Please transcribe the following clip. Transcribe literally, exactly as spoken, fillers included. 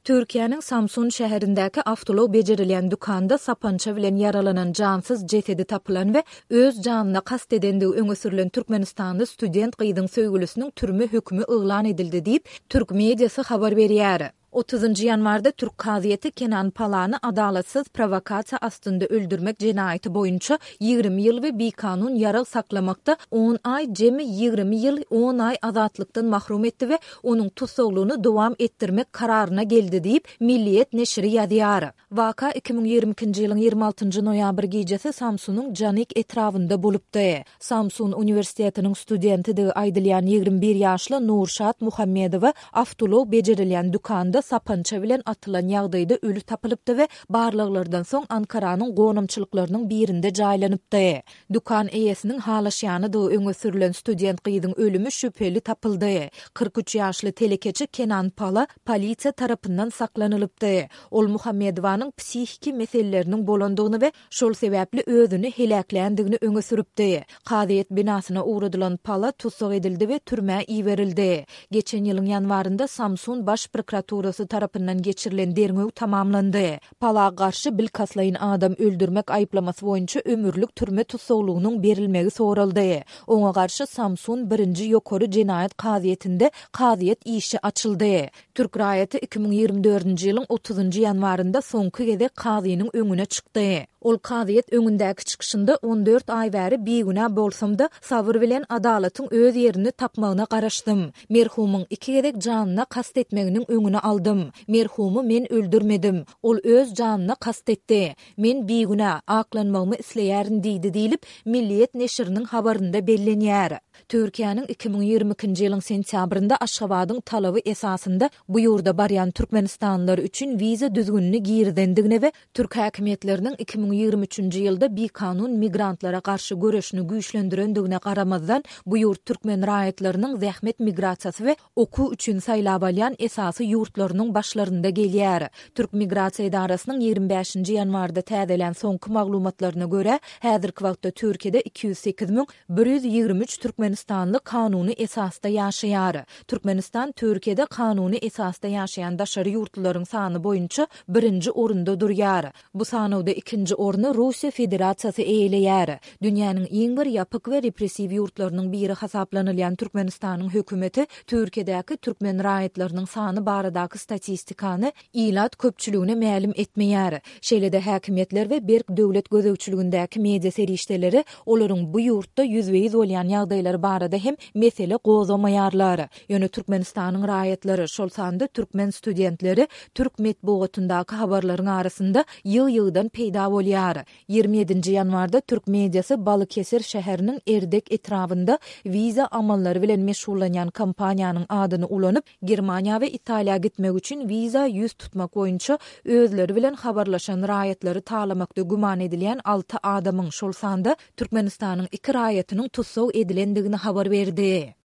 Türkiýanyň Samsun şäherindäki awtolog bejerilen dukanda sapança bilen yaralanan jansız jetedi tapylan we öz janyna kast edendigi öňe sürülen Türkmenistanly student gyýdyň söýgülisiniň türme hökmü yglan edildi diýip Türk mediýasy habar berýär. otuzynjy ýanwarda Türk kaziýeti Kenan Palany adalatsız provokasiýa astynda öldürmek jenaýaty boýunça ýygrimi ýyl we bikanun ýara saklamakda on ay jemi ýygrimi ýyl on ay azatlykdan mahrum etdi we onuň tutsaglygyny dowam etdirmek kararyna geldi diýip Milliýet neşri ýazýar. Waka iki bin ýigrimiki ýylyň ýygrimi altynjy noýabr gecesi Samsunyň Janik etrawynda bolupdy. Samsun Uniwersitetining studentidi aýdylýan ýygrimi bir ýaşly Nurşat Muhammedowa awtolog bejerilen dukanda sapança bilen atylan ýagdaýda ölü tapylypdy we barlyklardan soň Ankaranyň gonamçylyklarynyň birinde jaýlanypdy. Dukan eýesiniň halaşýanydy öňe sürülen student gyýdyň ölümi şüpheli tapyldy. kırk üç ýaşly telekeçi Kenan Pala polisiýa tarapyndan saklanylypdy. Ol Muhammedowanyň psihiki meseleleriniň bolandygyny we şol sebäpli özüni helaklandygyny öňe sürüpdi. Kaziýet binasyna uğradylan Pala tutsag edildi we türmäge iýerildi. Geçen ýylyň ýanwarynda Samsun baş prokuraturasy tarapyndan geçirilen derňöw tamamlandy. Pala garşy bilkaslaýyn adam öldürmek aýplamasy boýunça ömürlük türme tutsaglygynyň berilmegi soraldy. Oňa garşy Samsun birinji ýokary jenaýat kaziýetinde kaziýet işi açyldy. Türk raýaty iki bin ýygrimi dördünji ýylyň otuzynjy ýanwarynda soňky gezek kazynyň öňüne çykdy. Ol kaziýet öňündäki çykyşynda on dört ay bäri beguna bolsam-da sabr bilen adalatyň öz ýerini tapmagyna garaşdym. Merhumyň iki gezek janyna kast etmeginiň öňüne aldım. Merhumy men öldürmedim. Ol öz janyna kast etdi. Men beguna aklanmagymy isleýärin diýdi diýilip Milliýet neşriniň habarynda bellenýär. Türkiýanyň iki bin ýigrimiki ýylyň sentýabrynda Aşgabatyň talaby esasynda bu ýurda barýan Türkmenistanlylar üçin wiza düzgünlüğini girdendigine we Türk häkimetleriniň iki bin ýygrimi üçinji ýylda bir kanun migrantlara garşy göreşini güýçlendirendigine garamazdan bu ýurt türkmen raýatlarynyň zähmet migrasiýasy we oku üçin saýlap alýan esasy ýurtlarynyň başlarynda gelýär. Türk Migrasiýa Idarasynyň ýygrimi beşinji ýanwarda täzelen soňky maglumatlaryna görä, häzirki wagtda Türkiýede iki yüz sekiz bin bir yüz ýygrimi üç Türkmenistanly kanuny esasda ýaşaýar. Türkmenistan Türkiýede kanuny esasda ýaşaýan daşary ýurtlaryň sany boýunça birinji orunda durýar. Bu sanawda ikinji orny Russiýa Federasiýasy eýleýär. Dünýäniň iň bir ýapyk we repressiw ýurtlarynyň biri hasaplanylýan Türkmenistanyň hökümeti Türkiýedäki türkmen raýatlarynyň sany baradaky statistikany ilat köpçüligine mälim etmeýär. Şeýle-de häkimetler we berk döwlet gözegçiligindäki media serişdeleri olaryň bu ýurtda ýüzbeýiz bolýan ýagdaýlar barada hem mesele gozamaýarlar. Ýöne Türkmenistanyň raýatlary şol sanda türkmen studentleri Türk medeniýetindäki habarlaryň arasynda ýyl-ýyldan peýda bolýar. ýygrimi ýedinji ýanwarda Türk mediýasy Balykesir şäheriniň Erdek etrawynda wiza amallary bilen meşgullanýan kampaniýanyň adyny ulanyp Germaniýa we Italiýa gitmek üçin wiza ýüz tutmak boýunça özleri bilen habarlaşan raýatlary talamakda guman edilýän alty adamyň şol sanda Türkmenistanyň iki raýatynyň tutsag edilendigini habar berdi.